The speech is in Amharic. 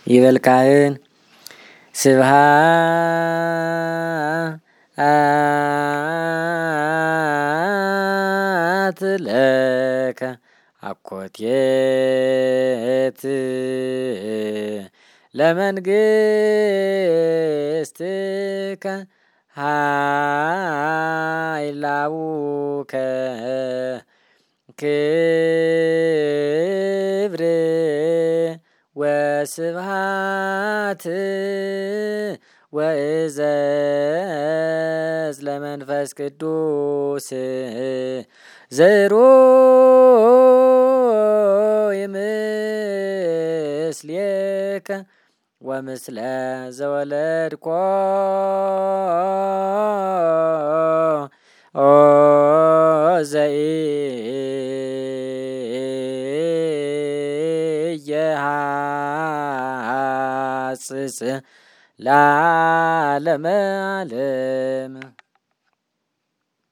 ይበልካህን ስብሃት ለከ አኮቴት ለመንግስትከ ኃይላውከ ክብር ወስብሃት ወእዘዝ ለመንፈስ ቅዱስ ዘሩይ ምስሌከ ወምስለ ዘወለድኮ ዘኢየሐጽጽ ለዓለመ ዓለም